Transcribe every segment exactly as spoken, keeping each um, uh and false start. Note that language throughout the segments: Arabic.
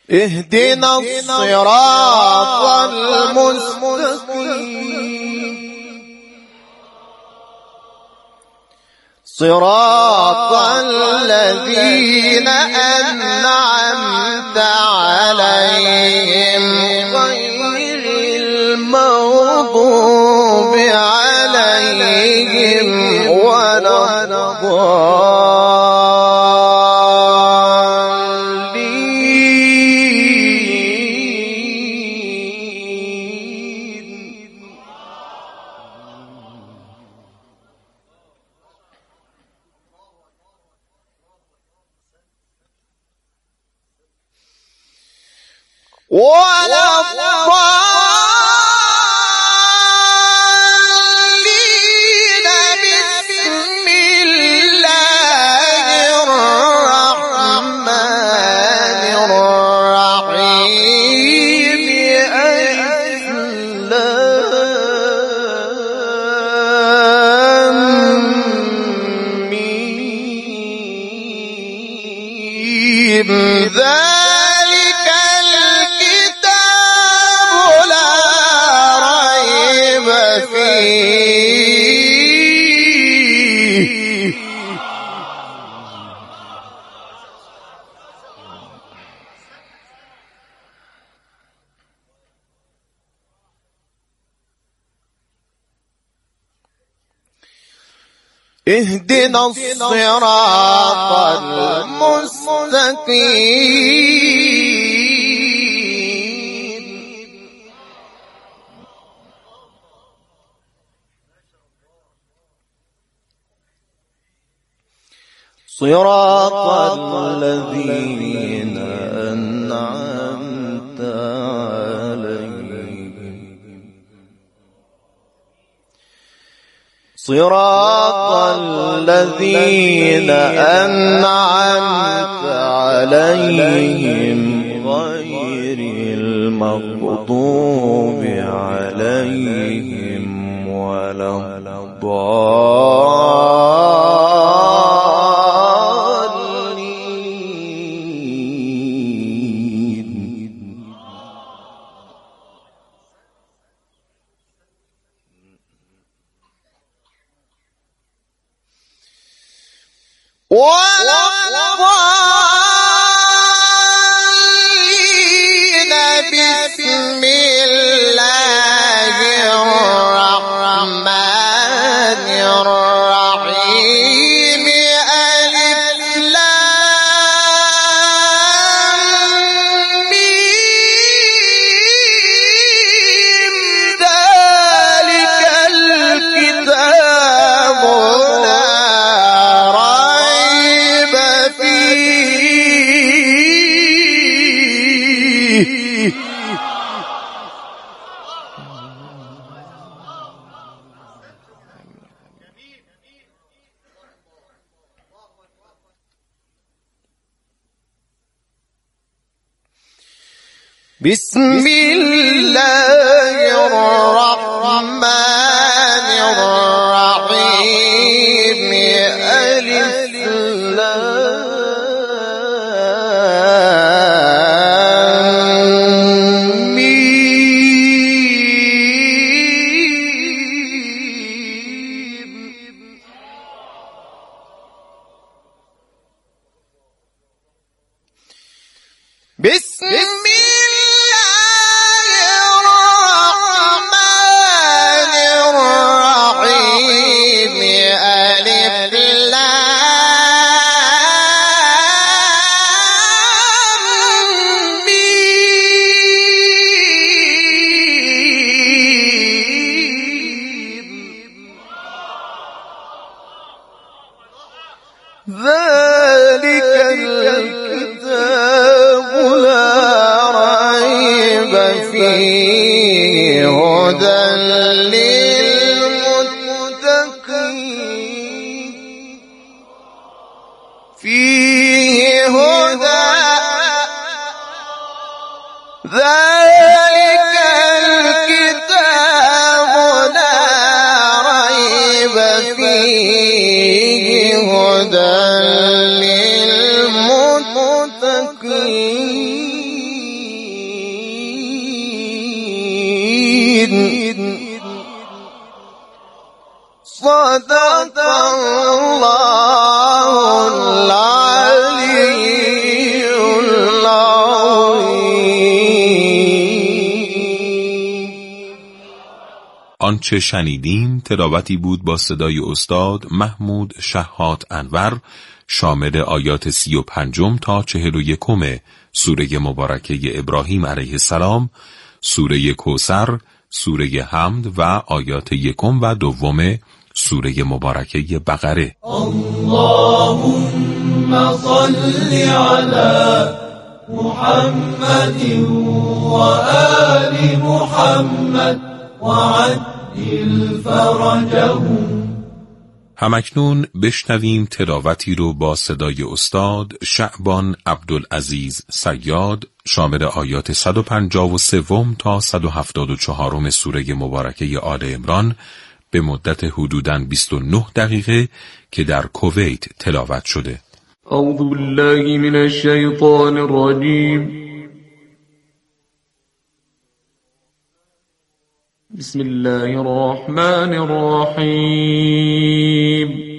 اهدنا الصراط المستقيم صراط الذين أنعمت عليهم غير المغضوب عليهم ولا ولا الضالين بسم الله الرحمن الرحيم ألف لام ميم ذلك اهدنا الصراط المستقيم صراط الذين أنعمت عليهم صراط الذين أنعمت عليهم غير المغضوب عليهم ولا الضالين ولا الضالين بسم الله الرحمن الرحيم ألف لام ميم ذلك الكتاب لا ريب فيه بسم الله الرحمن الرحيم ألف لام ميم بسم ذلك الكتاب لا ريب فيه هدى للمتقين فيه هدى ذلك الكتاب لا ريب فيه هدى للمتقين صدق الله العلي العظیم. آنچه شنیدیم تلاوتی بود با صدای استاد محمود شهات انور، شامل آیات سی و پنجم تا چهل و یکم سوره مبارکه ابراهیم علیه السلام، سوره کوثر، سوره حمد و آیات یکم و دوم سوره مبارکه بقره. اللهم صل علی محمد و آل محمد و عجل فرجهم. همکنون بشنویم تلاوتی رو با صدای استاد شعبان عبدالعزیز صیاد، شامل آیات صد و پنجاه و سه تا صد و هفتاد و چهار سوره مبارکه آل عمران به مدت حدوداً بیست و نه دقیقه که در کویت تلاوت شده. اعوذ بالله من الشیطان الرجیم. بسم الله الرحمن الرحیم.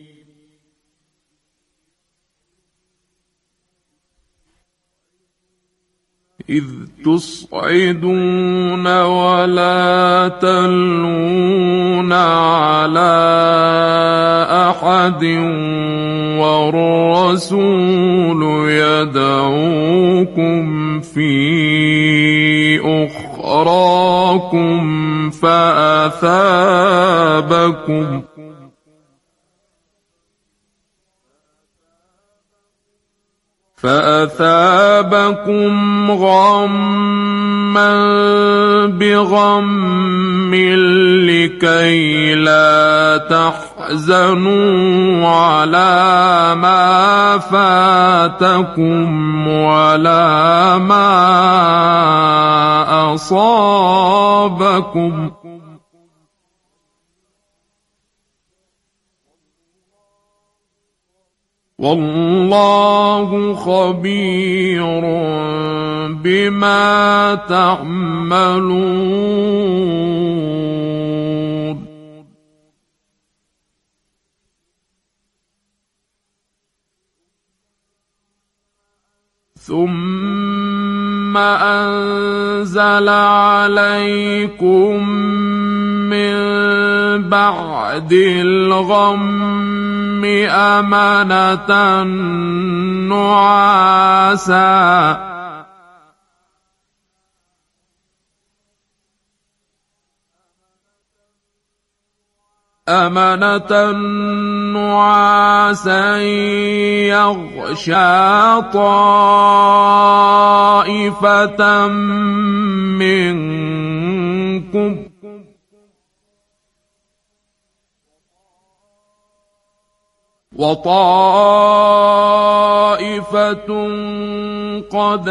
إذ تصعدون ولا تلون على أحد والرسول يدعوكم في أخراكم فأثابكم فأثابكم غما بغم لكي لا تحزنوا على ما فاتكم ولا ما أصابكم والله خبير بما تعملون. ثم أنزل عليكم من بعد الغم أمنة نعاسا أمنة نعاسا يغشى طائفة منكم وطائفة قد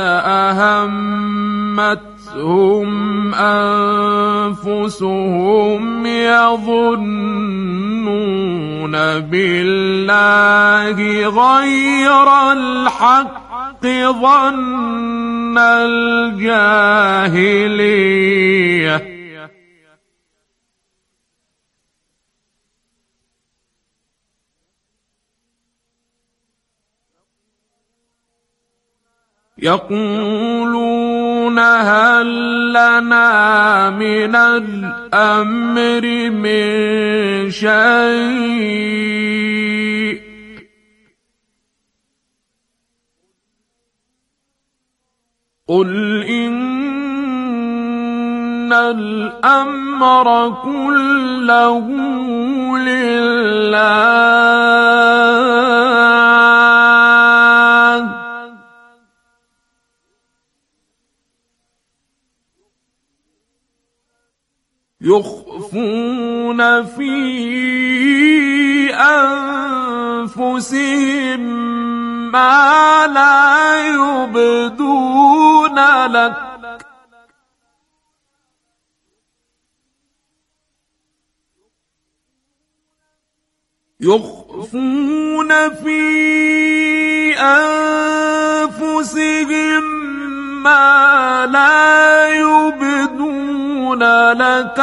أهمتهم أنفسهم يظنون بالله غير الحق ظن الجاهلية يقولون هل لنا من الأمر من شيء قل إن الأمر كله لله يخفون في أنفسهم ما لا يبدون لك يخفون في أنفسهم ما لا يبدون لك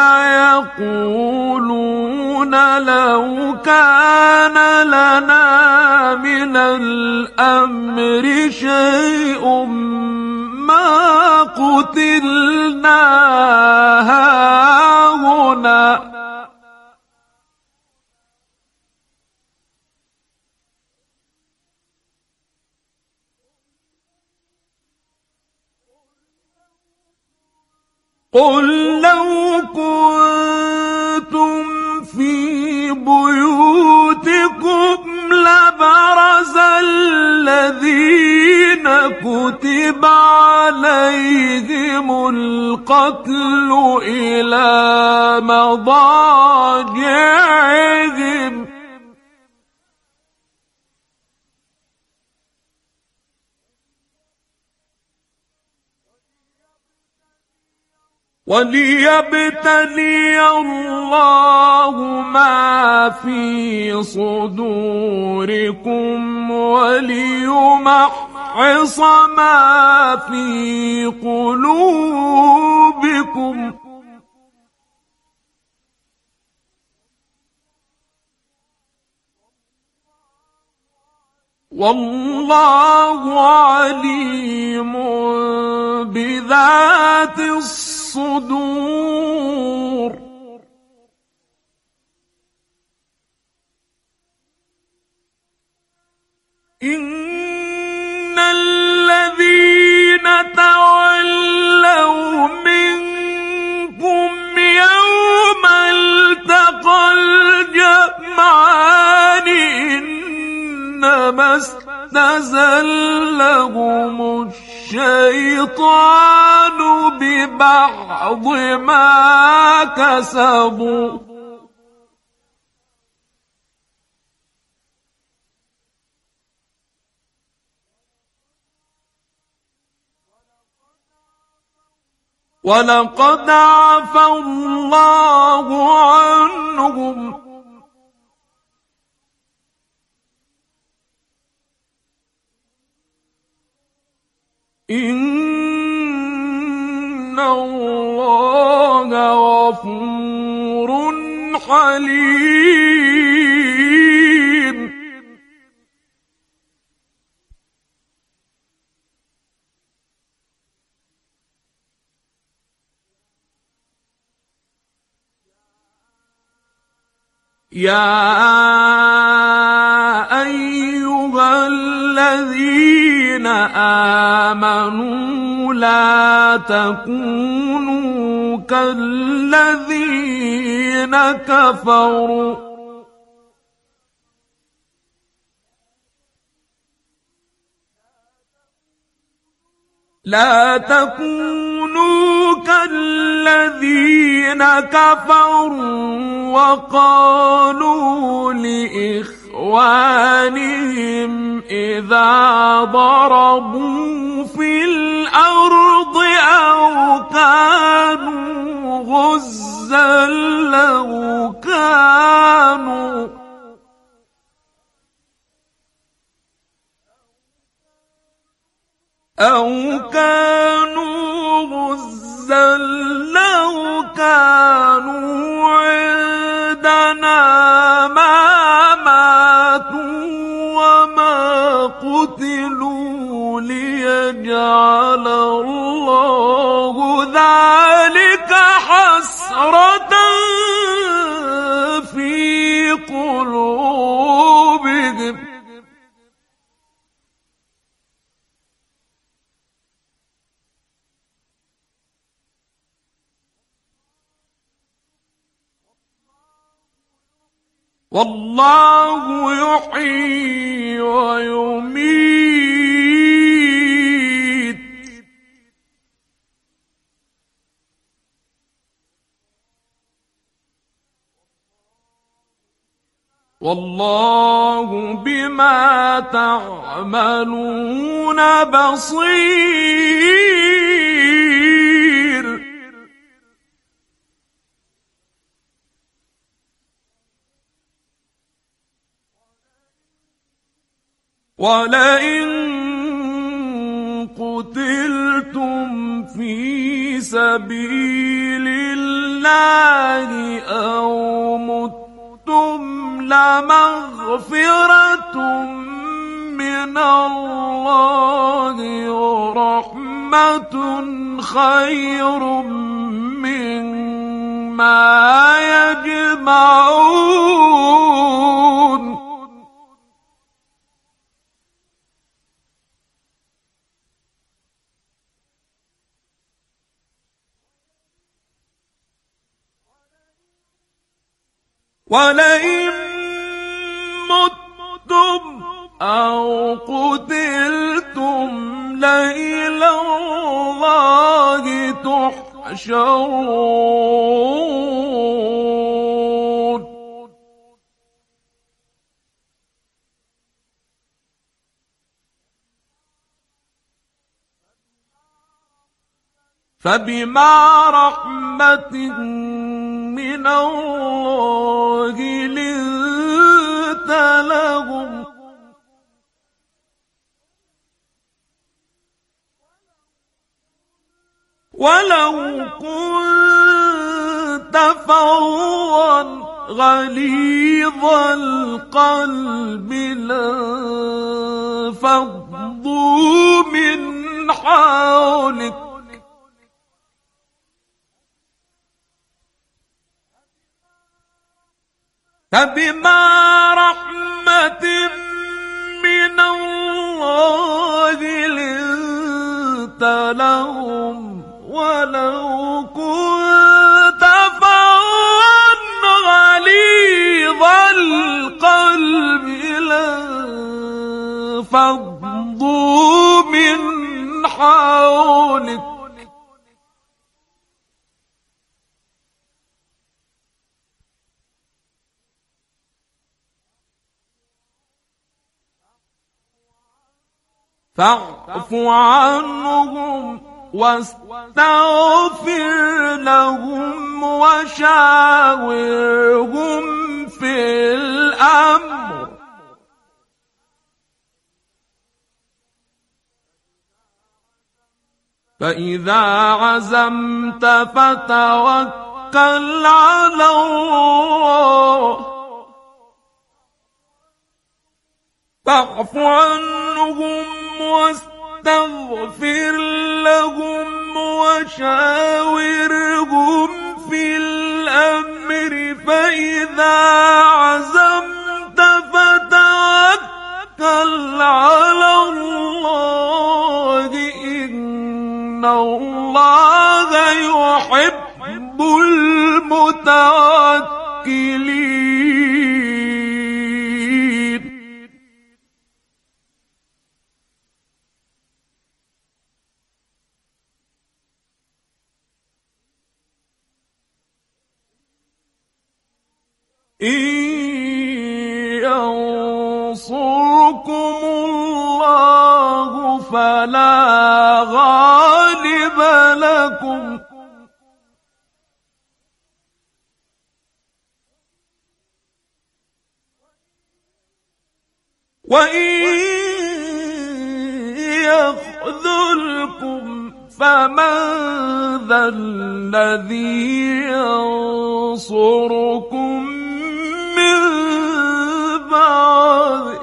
يقولون لو كان لنا من الأمر شيء ما قتلنا هاهنا قل لو كنتم في بيوتكم لبرز الذين كتب عليهم القتل إلى مضاجعهم وليبتلي الله ما في صدوركم وليمحص ما في قلوبكم والله عليم بذات الصدور إن الذين تولوا منكم يوم التقى الجمعان إنما استزلهم الشيطان ببعض ما كسبوا ولقد عفا الله عنهم إن الله غفور حليم يا أيها الذين آمنوا لا تكونوا كالذين كفروا لا تكونوا كالذين كفروا وقالوا لإخوانهم إذا ضربوا في الأرض أو كانوا غزا لو كانوا أو كانوا غزا لو كانوا عندنا ما ماتوا وما قتلوا ليجعل الله ذلك حسرة في قلوبهم والله يحيي ويميت والله بما تعملون بصير ولئن قتلتم في سبيل الله الله أو متم لمغفرة من الله ورحمة خير مما يجمعون ولئن متم أو قتلتم لإلى الله تحشرون فبما رحمة من الله لنت لهم ولو كنت فظا غليظ القلب لانفضوا من حولك فبما رحمة من الله لنت لهم ولو كنت فظا غليظ القلب لانفضوا من حولك فاعف عنهم واستغفر لهم وشاورهم في الأمر فإذا عزمت فتوكل على الله فاعف عنهم واستغفر لهم وشاورهم في الأمر فإذا عزمت فتوكل على الله إن الله يحب المتوكلين إن ينصركم الله فلا غالب لكم وإن يخذلكم فمن ذا الذي ينصركم من بعده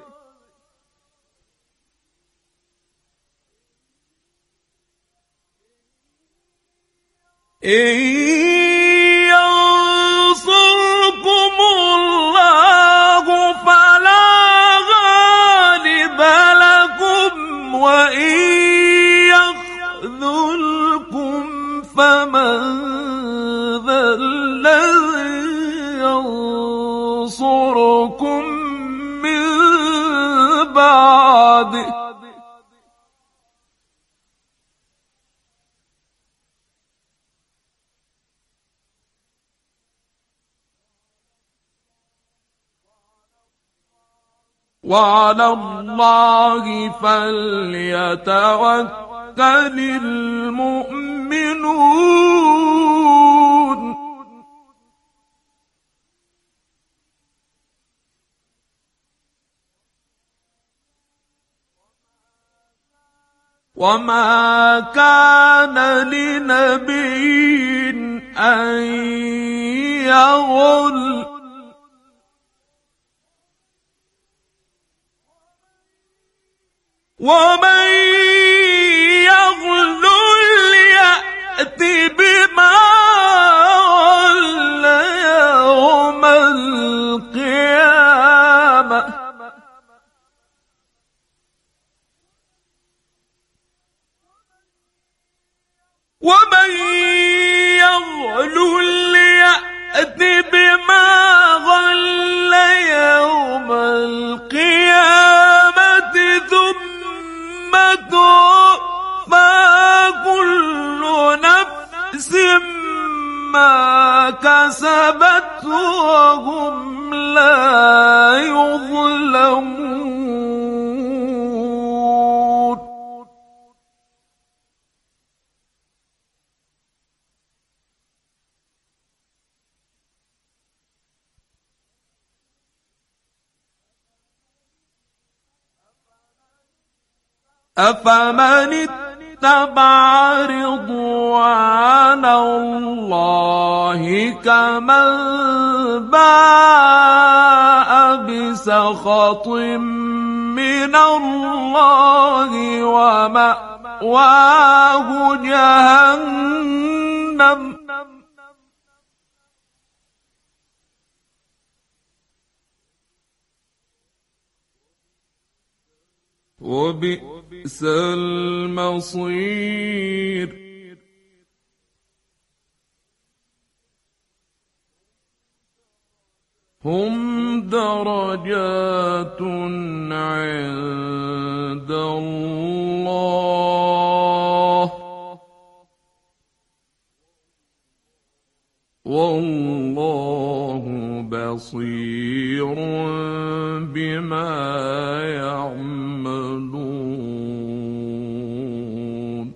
إن ينصركم الله فلا غالب لكم وإن يخذلكم فمن ذا الذي ينصركم من بعده وعلى الله فليتوكل المؤمنون وما كان لنبي أن يغل ومن يغل يأت بما غل يوم القيامة ومن يغل يأت بما غل يوم القيامة ثم توفى كل نفس ما كسبت وهم لا يظلمون. أفمن اتبع رضوان الله كمن باء بسخط من الله ومأواه جهنم وبئس المصير. هم درجات عند الله والله بصير بما يعملون.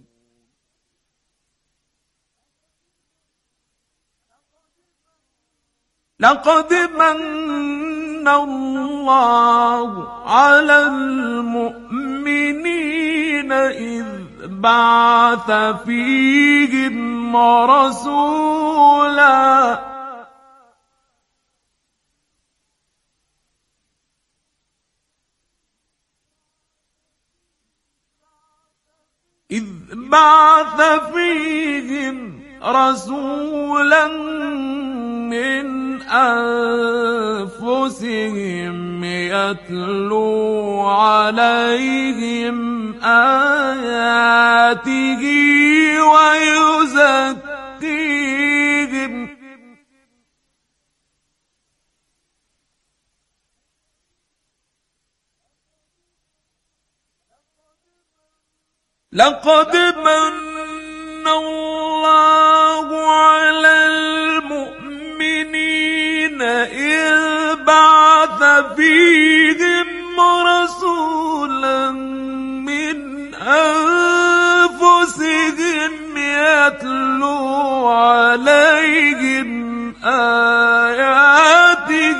لقد من الله على المؤمنين إذ بعث فيهم رسولا إذ بعث فيهم رسولا من أنفسهم يتلو عليهم آياته ويزكيهم لقد من الله على المؤمنين إذ بعث فيهم رسولا من أنفسهم يتلو عليهم آياته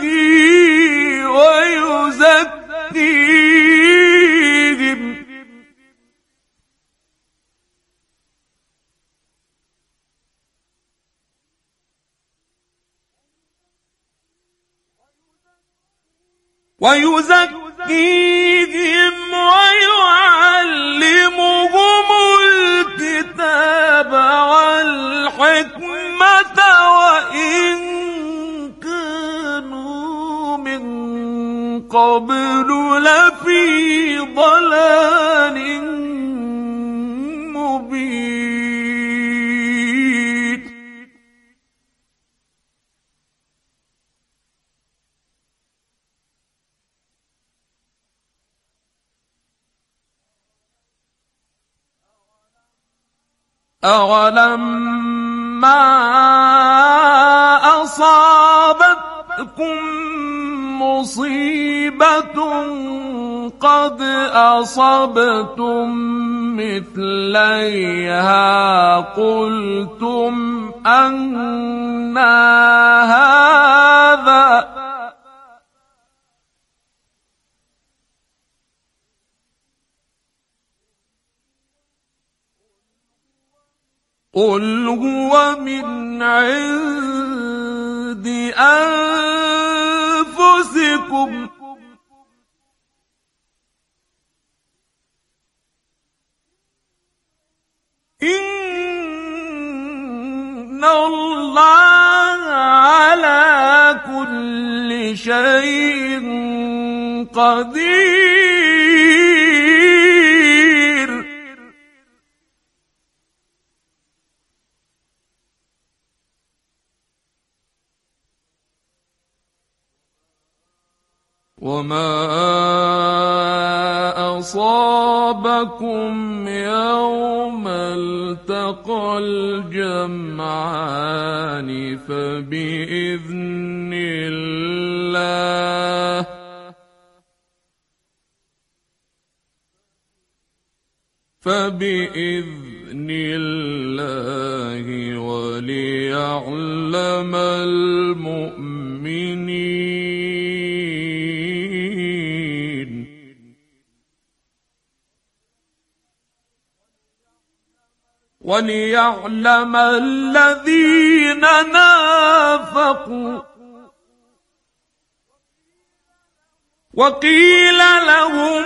ويزكيهم ويزكيهم ويعلمهم الكتاب والحكمة وإن كانوا من قبل لفي ضلال مبين. أولما أصابتكم مصيبة قد أصبتم مثليها قلتم أنى هذا قل هو من عند أنفسكم إن الله على كل شيء قدير وما أصابكم يوم التقى الجمعان فبإذن الله فبإذن الله وليعلم المؤمنين وليعلم الذين نافقوا وقيل لهم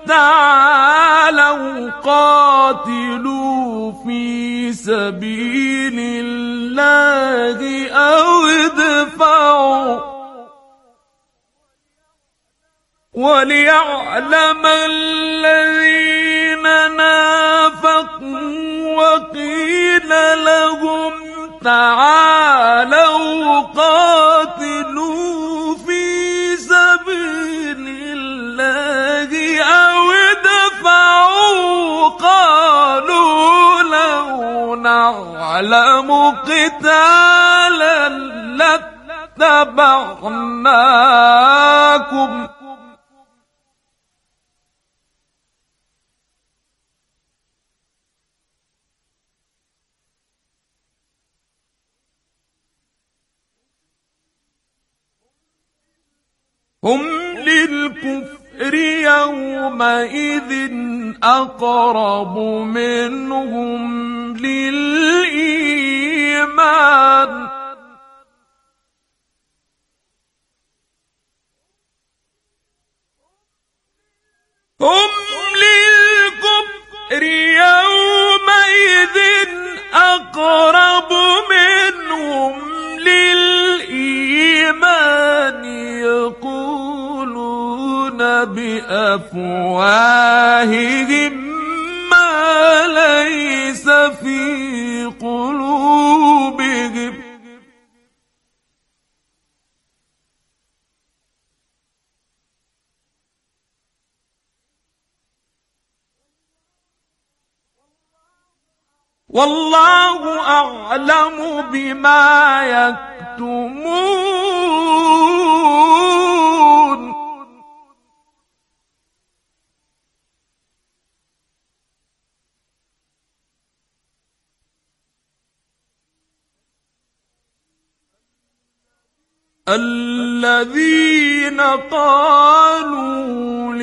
تعالوا قاتلوا في سبيل الله أو ادفعوا وليعلم الذين نافقوا وقيل لهم تعالوا قاتلوا في سبيل الله أو ادفعوا قالوا لو نعلم قتالا لاتبعناكم هم للكفر يومئذ أقرب منهم للإيمان هم للكفر يومئذ أقرب منهم للإيمان يقولون بأفواههم ما ليس في قلوبهم والله أعلم بما يكتمون الذين قالوا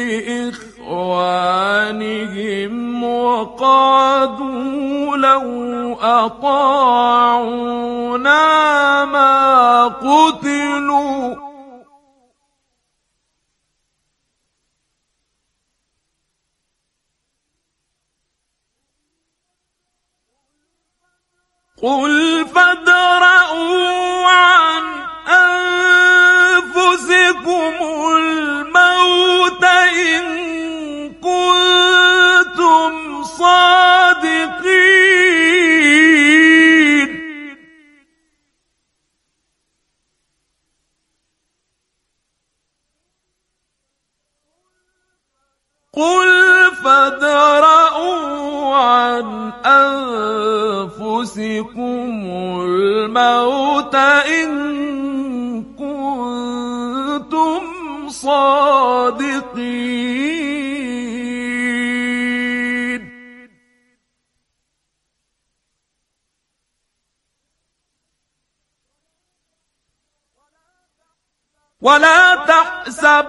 لإخوانهم وقعدوا لو أطاعونا ما قتلوا قل فادرءوا عن أنفسكم الموت إن كنتم صادقين قل فادرءوا عن أنفسكم الموت إن كنتم صادقين ولا تحسب